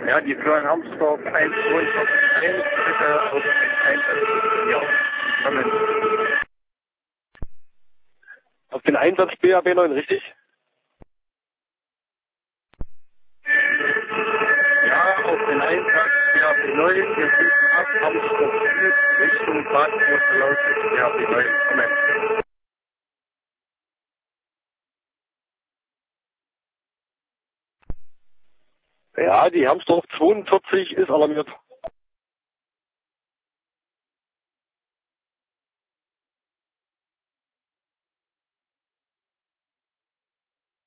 Ja, die Florian Hamsdorf 142 bitte auf 1. Ja, Moment. Auf den Einsatz BAB9, richtig? Ja, auf den Einsatz BAB9, wir sind ab Hamsdorf Süd Richtung Bad Moselaus BAB9. Moment. Ja, die Hamsdorf 42 ist alarmiert.